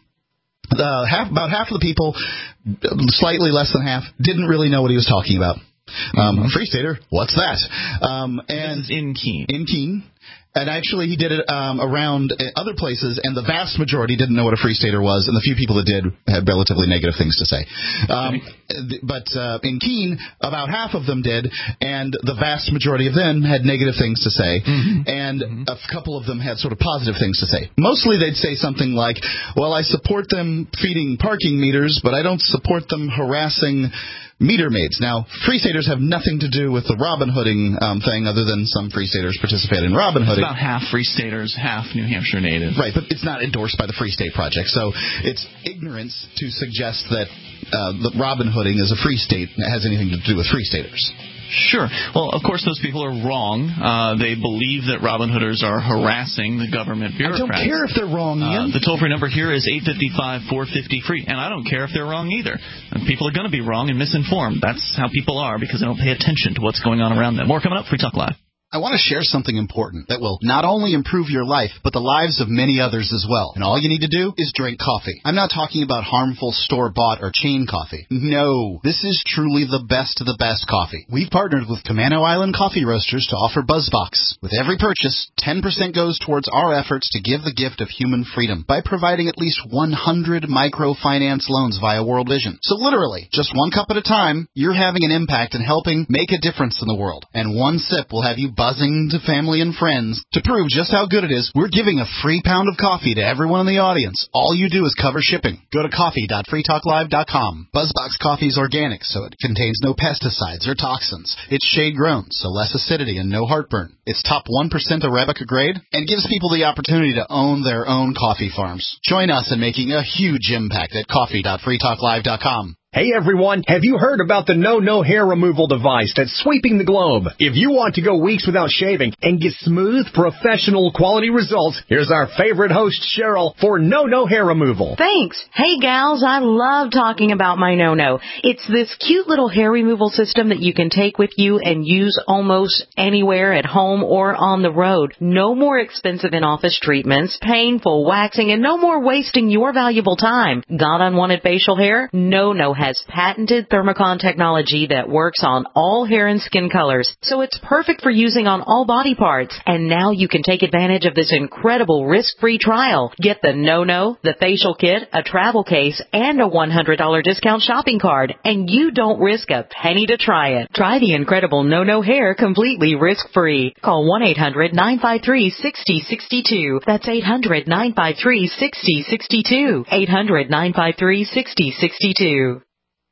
Uh, half, about half of the people, slightly less than half, didn't really know what he was talking about. Um, mm-hmm. Free Stater, what's that? Um, and this is in Keene. In Keene. And actually, he did it um, around other places, and the vast majority didn't know what a Free Stater was, and the few people that did had relatively negative things to say. Um, but uh, in Keene, about half of them did, and the vast majority of them had negative things to say, mm-hmm. and mm-hmm. a couple of them had sort of positive things to say. Mostly they'd say something like, well, I support them feeding parking meters, but I don't support them harassing meter maids. Now, Free Staters have nothing to do with the Robin Hooding um, thing, other than some Free Staters participate in Robin Hooding. It's about half Free Staters, half New Hampshire native. Right, but it's not endorsed by the Free State Project, so it's ignorance to suggest that uh, the Robin Hooding is a Free State and it has anything to do with Free Staters. Sure. Well, of course, those people are wrong. Uh, they believe that Robin Hooders are harassing the government bureaucrats. I don't care if they're wrong, Ian. Uh, the toll-free number here is eight five five, four five zero, free, and I don't care if they're wrong either. And people are going to be wrong and misinformed. That's how people are because they don't pay attention to what's going on around them. More coming up. Free Talk Live. I want to share something important that will not only improve your life, but the lives of many others as well. And all you need to do is drink coffee. I'm not talking about harmful store-bought or chain coffee. No, this is truly the best of the best coffee. We've partnered with Camano Island Coffee Roasters to offer BuzzBox. With every purchase, ten percent goes towards our efforts to give the gift of human freedom by providing at least one hundred microfinance loans via World Vision. So literally, just one cup at a time, you're having an impact and helping make a difference in the world. And one sip will have you buzzing to family and friends. To prove just how good it is, we're giving a free pound of coffee to everyone in the audience. All you do is cover shipping. Go to coffee dot free talk live dot com. BuzzBox coffee is organic, so it contains no pesticides or toxins. It's shade-grown, so less acidity and no heartburn. It's top one percent Arabica grade and gives people the opportunity to own their own coffee farms. Join us in making a huge impact at coffee dot free talk live dot com. Hey everyone, have you heard about the No No hair removal device that's sweeping the globe? If you want to go weeks without shaving and get smooth, professional quality results, here's our favorite host, Cheryl, for No No hair removal. Thanks. Hey gals, I love talking about my No No. It's this cute little hair removal system that you can take with you and use almost anywhere at home or on the road. No more expensive in-office treatments, painful waxing, and no more wasting your valuable time. Got unwanted facial hair? No No has patented Thermocon technology that works on all hair and skin colors, so it's perfect for using on all body parts. And now you can take advantage of this incredible risk-free trial. Get the No No, the facial kit, a travel case, and a one hundred dollars discount shopping card, and you don't risk a penny to try it. Try the incredible No No hair completely risk-free. Call one eight hundred nine five three six zero six two. That's eight hundred nine five three six zero six two. eight hundred nine five three six zero six two.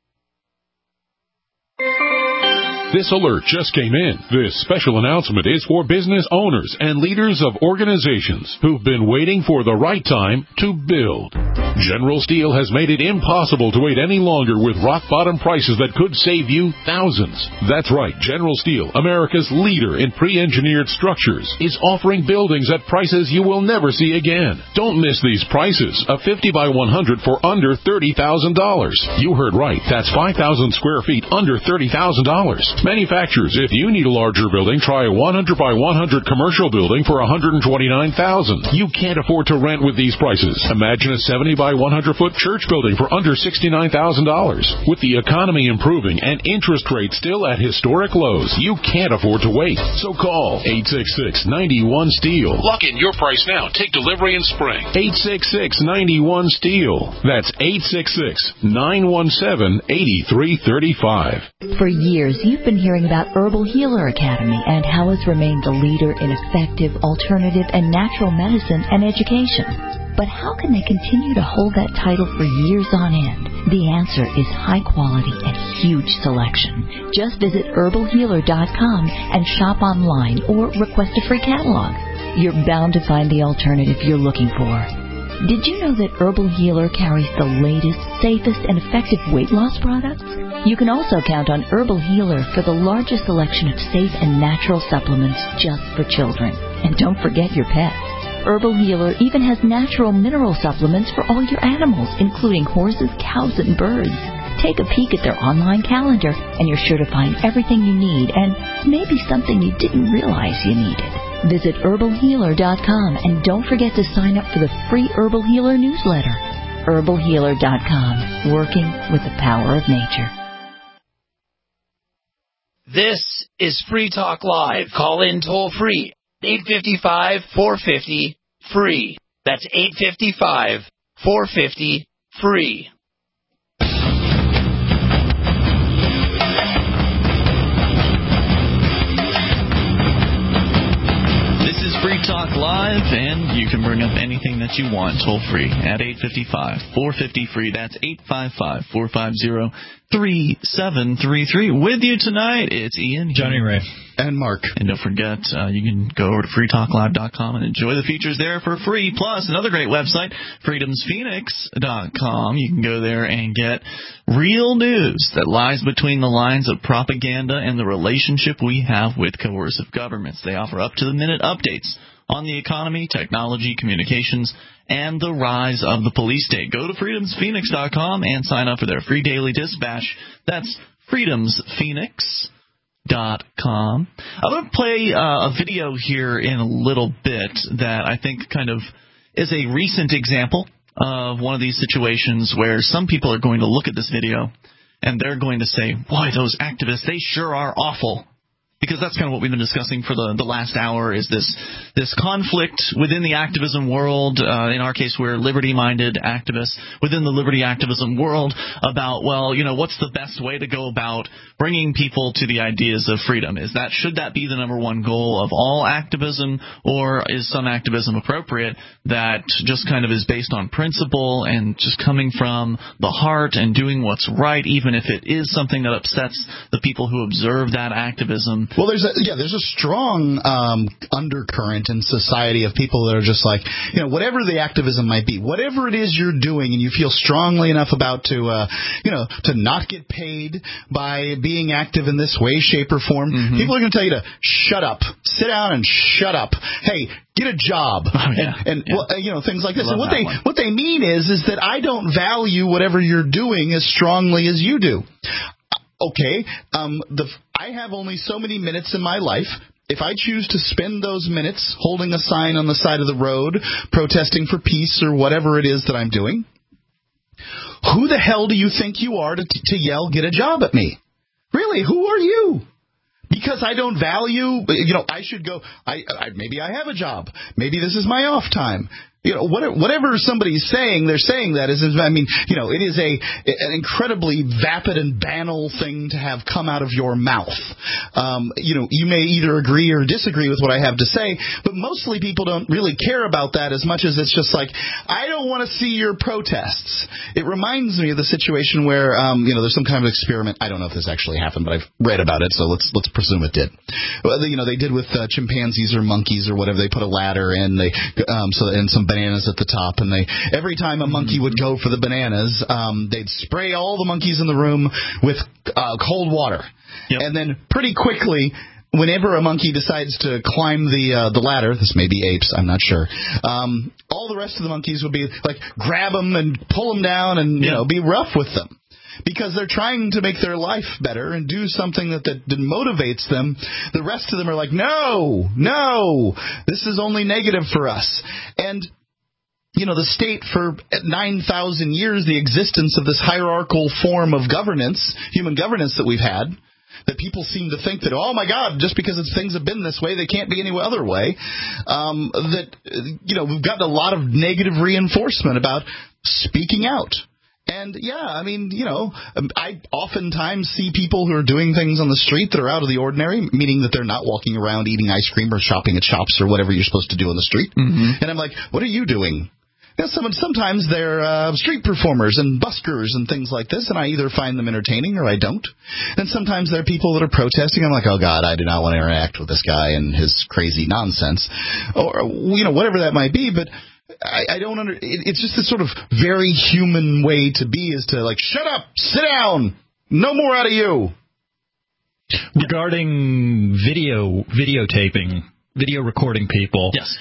This alert just came in. This special announcement is for business owners and leaders of organizations who've been waiting for the right time to build. General Steel has made it impossible to wait any longer with rock-bottom prices that could save you thousands. That's right, General Steel, America's leader in pre-engineered structures, is offering buildings at prices you will never see again. Don't miss these prices. A fifty by one hundred for under thirty thousand dollars. You heard right. That's five thousand square feet under thirty thousand dollars. Manufacturers, if you need a larger building, try a one hundred by one hundred commercial building for one hundred twenty-nine thousand dollars. You can't afford to rent with these prices. Imagine a seventy by one hundred foot church building for under sixty-nine thousand dollars. With the economy improving and interest rates still at historic lows, you can't afford to wait. So call eight six six, nine one, STEEL. Lock in your price now. Take delivery in spring. eight six six, nine one, STEEL. That's eight six six, nine one seven, eight three three five. For years, you've been been hearing about Herbal Healer Academy and how it's remained the leader in effective, alternative, and natural medicine and education. But how can they continue to hold that title for years on end? The answer is high quality and huge selection. Just visit herbal healer dot com and shop online or request a free catalog. You're bound to find the alternative you're looking for. Did you know that Herbal Healer carries the latest, safest, and effective weight loss products? You can also count on Herbal Healer for the largest selection of safe and natural supplements just for children. And don't forget your pets. Herbal Healer even has natural mineral supplements for all your animals, including horses, cows, and birds. Take a peek at their online calendar, and you're sure to find everything you need and maybe something you didn't realize you needed. Visit herbal healer dot com and don't forget to sign up for the free Herbal Healer newsletter. herbal healer dot com, working with the power of nature. This is Free Talk Live. Call in toll free. eight five five, four five zero, free. That's eight five five, four five zero, free. This is Free Talk Live, and you can bring up anything that you want toll free at eight five five, four five zero, free. That's eight five five, four five zero, three seven three three. With you tonight, it's Ian, Johnny Ray, and Mark. And don't forget, uh, you can go over to free talk live dot com and enjoy the features there for free. Plus, another great website, freedoms phoenix dot com. You can go there and get real news that lies between the lines of propaganda and the relationship we have with coercive governments. They offer up-to-the-minute updates on the economy, technology, communications, and the rise of the police state. Go to freedoms phoenix dot com and sign up for their free daily dispatch. That's freedoms phoenix dot com. I'm going to play uh, a video here in a little bit that I think kind of is a recent example of one of these situations where some people are going to look at this video and they're going to say, boy, those activists, they sure are awful. Because that's kind of what we've been discussing for the, the last hour is this this conflict within the activism world, uh, in our case we're liberty-minded activists, within the liberty activism world about, well, you know, what's the best way to go about bringing people to the ideas of freedom? Is that should that be the number one goal of all activism, or is some activism appropriate that just kind of is based on principle and just coming from the heart and doing what's right, even if it is something that upsets the people who observe that activism? Well, there's a, yeah, there's a strong um, undercurrent in society of people that are just like, you know, whatever the activism might be, whatever it is you're doing, and you feel strongly enough about to, uh, you know, to not get paid by being active in this way, shape, or form. Mm-hmm. People are going to tell you to shut up, sit down, and shut up. Hey, get a job, oh, yeah. and, and yeah. well, you know, things like this. And what they one. what they mean is is that I don't value whatever you're doing as strongly as you do. Okay, um, the, I have only so many minutes in my life. If I choose to spend those minutes holding a sign on the side of the road, protesting for peace or whatever it is that I'm doing, who the hell do you think you are to, to yell, get a job at me? Really, who are you? Because I don't value, you know, I should go, I, I maybe I have a job. Maybe this is my off time. You know, whatever somebody's saying, they're saying that is, I mean, you know, it is a an incredibly vapid and banal thing to have come out of your mouth. Um, you know, you may either agree or disagree with what I have to say, but mostly people don't really care about that as much as it's just like, I don't want to see your protests. It reminds me of the situation where, um, you know, there's some kind of experiment. I don't know if this actually happened, but I've read about it, so let's let's presume it did. Well, you know, they did with uh, chimpanzees or monkeys or whatever. They put a ladder and they um, so and some bananas at the top, and they every time a monkey would go for the bananas, um, they'd spray all the monkeys in the room with uh, cold water, yep. and then pretty quickly, whenever a monkey decides to climb the uh, the ladder, this may be apes, I'm not sure, um, all the rest of the monkeys would be like grab them and pull them down and you yep. know be rough with them. Because they're trying to make their life better and do something that, that, that motivates them. The rest of them are like, no, no, this is only negative for us. And, you know, the state for nine thousand years, the existence of this hierarchical form of governance, human governance that we've had, that people seem to think that, oh, my God, just because it's, things have been this way, they can't be any other way, um, that, you know, we've gotten a lot of negative reinforcement about speaking out. And, yeah, I mean, you know, I oftentimes see people who are doing things on the street that are out of the ordinary, meaning that they're not walking around eating ice cream or shopping at shops or whatever you're supposed to do on the street. Mm-hmm. And I'm like, what are you doing? You know, some, sometimes they're uh, street performers and buskers and things like this, and I either find them entertaining or I don't. And sometimes there are people that are protesting. I'm like, oh, God, I do not want to interact with this guy and his crazy nonsense, or, you know, whatever that might be. But I, I don't under. It, it's just this sort of very human way to be, is to like, shut up, sit down, no more out of you. Regarding video videotaping, video recording people. Yes.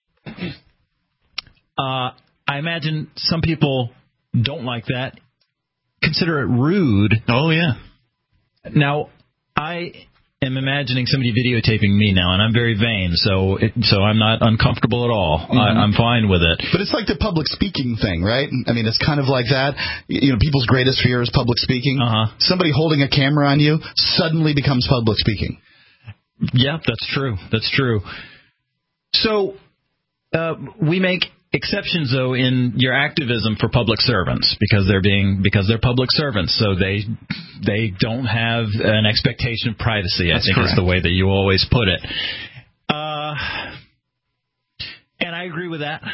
Uh, I imagine some people don't like that, consider it rude. Oh, yeah. Now, I am imagining somebody videotaping me now, and I'm very vain, so it, so I'm not uncomfortable at all. Mm-hmm. I, I'm fine with it. But it's like the public speaking thing, right? I mean, it's kind of like that. You know, people's greatest fear is public speaking. Uh-huh. Somebody holding a camera on you suddenly becomes public speaking. Yeah, that's true. That's true. So uh, we make exceptions, though, in your activism for public servants, because they're being because they're public servants, so they they don't have an expectation of privacy. That's I think correct. is the way that you always put it. Uh, and I agree with that.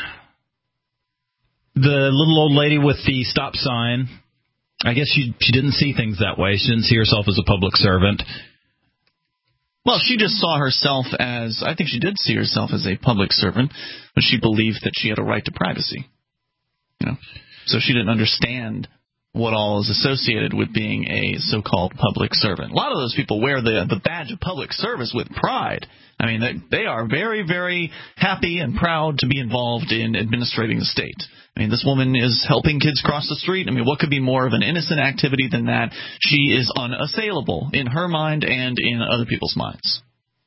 The little old lady with the stop sign, I guess she she didn't see things that way. She didn't see herself as a public servant. Well, she just saw herself as, I think she did see herself as a public servant, but she believed that she had a right to privacy. You know, so she didn't understand what all is associated with being a so-called public servant. A lot of those people wear the the badge of public service with pride. I mean, they, they are very, very happy and proud to be involved in administrating the state. I mean, this woman is helping kids cross the street. I mean, what could be more of an innocent activity than that? She is unassailable in her mind and in other people's minds.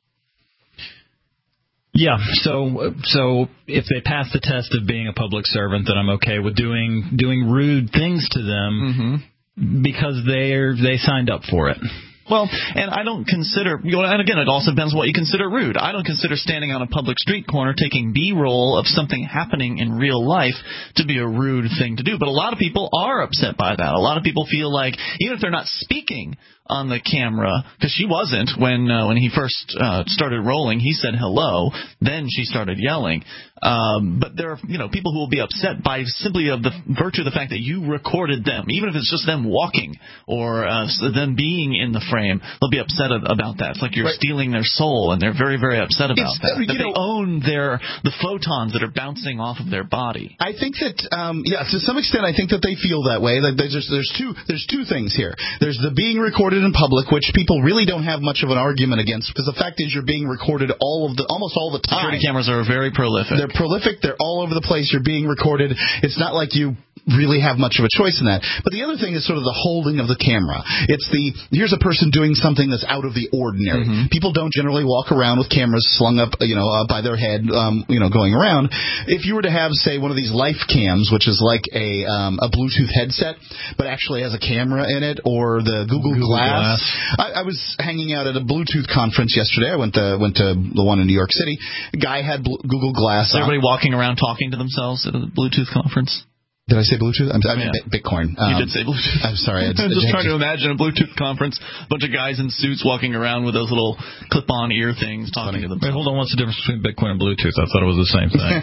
Yeah, so so if they pass the test of being a public servant, then I'm okay with doing doing rude things to them mm-hmm. because they're they signed up for it. Well, and I don't consider, you know, and again, it also depends what you consider rude. I don't consider standing on a public street corner taking B-roll of something happening in real life to be a rude thing to do. But a lot of people are upset by that. A lot of people feel like, even if they're not speaking on the camera, because she wasn't when uh, when he first uh, started rolling, he said hello, then she started yelling. Um, but there are, you know, people who will be upset by simply of the virtue of the fact that you recorded them, even if it's just them walking or uh, them being in the frame. They'll be upset about that. It's like you're right. stealing their soul, and they're very, very upset about it's, that. That they know, own their the photons that are bouncing off of their body. I think that, um, yeah, to some extent, I think that they feel that way. Like there's there's two there's two things here. There's the being recorded in public, which people really don't have much of an argument against, because the fact is you're being recorded all of the almost all the time. Security cameras are very prolific. They're prolific. They're all over the place. You're being recorded. It's not like you really have much of a choice in that. But the other thing is sort of the holding of the camera. It's the, here's a person doing something that's out of the ordinary. Mm-hmm. People don't generally walk around with cameras slung up, you know, uh, by their head, um, you know, going around. If you were to have, say, one of these life cams, which is like a um, a Bluetooth headset, but actually has a camera in it, or the Google, Google Glass. Glass. I, I was hanging out at a Bluetooth conference yesterday. I went to went to the one in New York City. A guy had Bl- Google Glass. Is everybody on. walking around talking to themselves at a Bluetooth conference? Did I say Bluetooth? I'm, I mean yeah. Bitcoin. Um, you did say Bluetooth. I'm sorry. I just, I'm just trying to imagine a Bluetooth conference, a bunch of guys in suits walking around with those little clip-on ear things talking Funny. to them. Wait, hold on. What's the difference between Bitcoin and Bluetooth? I thought it was the same thing.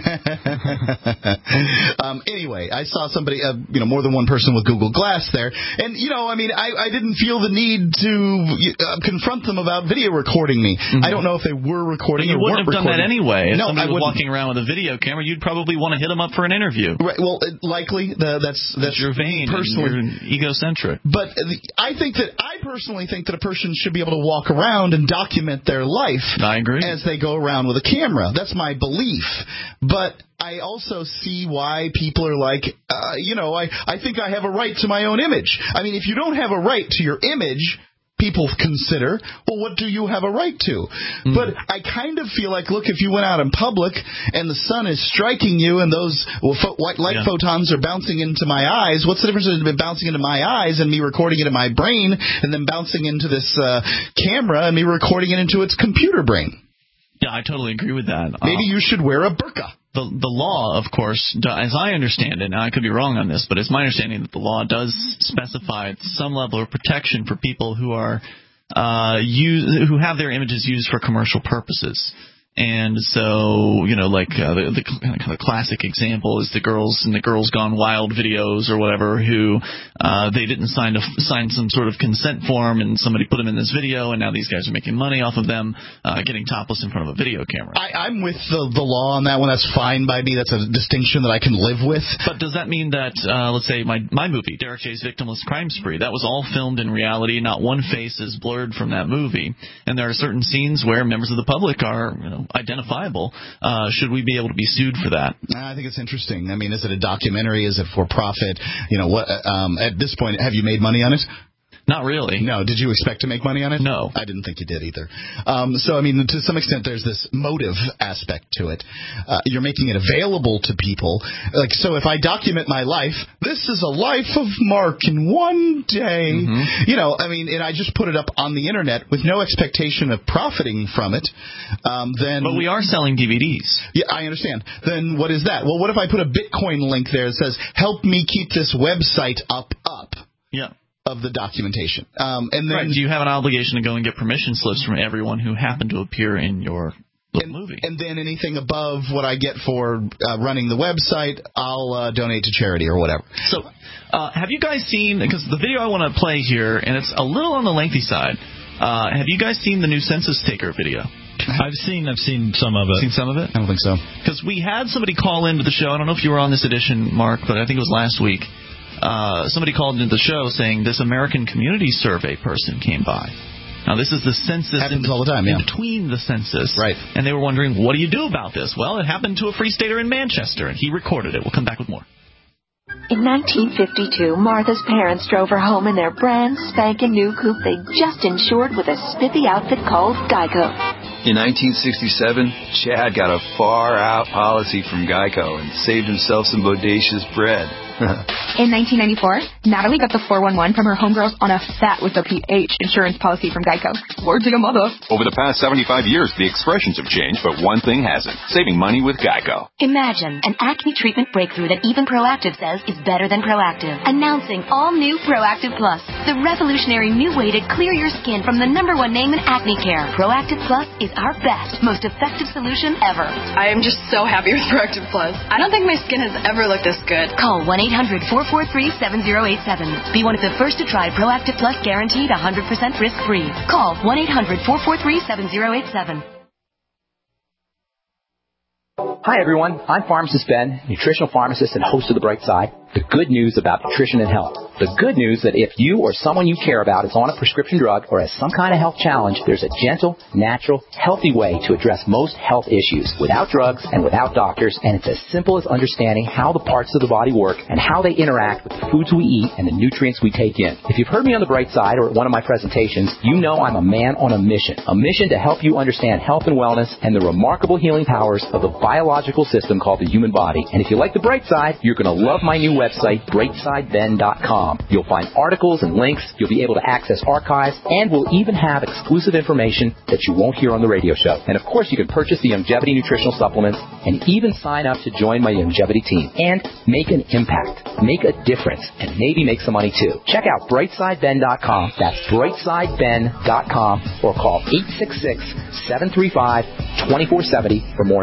um, anyway, I saw somebody, uh, you know, more than one person with Google Glass there. And, you know, I mean, I, I didn't feel the need to uh, confront them about video recording me. Mm-hmm. I don't know if they were recording but you or wouldn't have recording. done that anyway. If no, somebody I was wouldn't. walking around with a video camera, you'd probably want to hit them up for an interview. Right. Well, likely, the, that's... That's you're vain personally, and you're egocentric. But the, I think that I personally think that a person should be able to walk around and document their life. I agree. As they go around with a camera. That's my belief. But I also see why people are like, uh, you know, I, I think I have a right to my own image. I mean, if you don't have a right to your image, people consider, well, what do you have a right to? Mm. But I kind of feel like, look, if you went out in public and the sun is striking you and those well, pho- white light yeah. photons are bouncing into my eyes, what's the difference between bouncing into my eyes and me recording it in my brain and then bouncing into this uh, camera and me recording it into its computer brain? Yeah, I totally agree with that. Maybe uh, you should wear a burqa. the the law, of course, as I understand it, and I could be wrong on this, but it's my understanding that the law does specify some level of protection for people who are uh, use, who have their images used for commercial purposes. And so, you know, like uh, the, the kind of classic example is the girls in the Girls Gone Wild videos or whatever who uh, they didn't sign a, sign some sort of consent form, and somebody put them in this video, and now these guys are making money off of them uh, getting topless in front of a video camera. I, I'm with the, the law on that one. That's fine by me. That's a distinction that I can live with. But does that mean that, uh, let's say, my my movie, Derek J's Victimless Crime Spree, that was all filmed in reality? Not one face is blurred from that movie, and there are certain scenes where members of the public are, you know, identifiable. Uh, should we be able to be sued for that? I think it's interesting. I mean, is it a documentary? Is it for profit? You know, what? Um, at this point, have you made money on it? Not really. No. Did you expect to make money on it? No. I didn't think you did either. Um, so, I mean, to some extent, there's this motive aspect to it. Uh, you're making it available to people. Like, so if I document my life, this is a life of Mark in one day. Mm-hmm. You know, I mean, and I just put it up on the Internet with no expectation of profiting from it. Um, then, But we are selling D V Ds. Yeah, I understand. Then what is that? Well, what if I put a Bitcoin link there that says, help me keep this website up, up? Yeah. Of the documentation. Um, and then, right. Do you have an obligation to go and get permission slips from everyone who happened to appear in your little and, movie? And then anything above what I get for uh, running the website, I'll uh, donate to charity or whatever. So uh, have you guys seen, because the video I want to play here, and it's a little on the lengthy side, uh, have you guys seen the new Census Taker video? I've seen I've seen some of it. Seen some of it? I don't think so. Because we had somebody call into the show. I don't know if you were on this edition, Mark, but I think it was last week. Uh, somebody called into the show saying this American Community Survey person came by. Now, this is the census happens in, all the time, yeah. in between the census. Right. And they were wondering, what do you do about this? Well, it happened to a Free Stater in Manchester, and he recorded it. We'll come back with more. In nineteen fifty-two, Martha's parents drove her home in their brand spanking new coupe they just insured with a spiffy outfit called Geico. In nineteen sixty-seven, Chad got a far-out policy from Geico and saved himself some bodacious bread. In nineteen ninety-four, Natalie got the four one one from her homegirls on a fat with a P H insurance policy from Geico. Word to your mother. Over the past seventy-five years, the expressions have changed, but one thing hasn't. Saving money with Geico. Imagine an acne treatment breakthrough that even Proactiv says is better than Proactiv. Announcing all new Proactiv Plus, the revolutionary new way to clear your skin from the number one name in acne care. Proactiv Plus is our best, most effective solution ever. I am just so happy with Proactiv Plus. I don't think my skin has ever looked this good. Call one eight hundred four four three seven zero eight seven. Be one of the first to try Proactiv Plus, guaranteed one hundred percent risk-free. Call one eight hundred four four three seven zero eight seven. Hi, everyone. I'm Pharmacist Ben, nutritional pharmacist and host of The Bright Side. The good news about nutrition and health. The good news that if you or someone you care about is on a prescription drug or has some kind of health challenge, there's a gentle, natural, healthy way to address most health issues without drugs and without doctors, and it's as simple as understanding how the parts of the body work and how they interact with the foods we eat and the nutrients we take in. If you've heard me on The Bright Side or at one of my presentations, you know I'm a man on a mission. A mission to help you understand health and wellness and the remarkable healing powers of the biological system called the human body. And if you like The Bright Side, you're going to love my new website, bright side ben dot com. You'll find articles and links, you'll be able to access archives, and we'll even have exclusive information that you won't hear on the radio show. And of course, you can purchase the Longevity nutritional supplements and even sign up to join my Longevity team and make an impact, make a difference, and maybe make some money too. Check out bright side ben dot com. That's bright side ben dot com, or call eight six six, seven three five, two four seven zero for more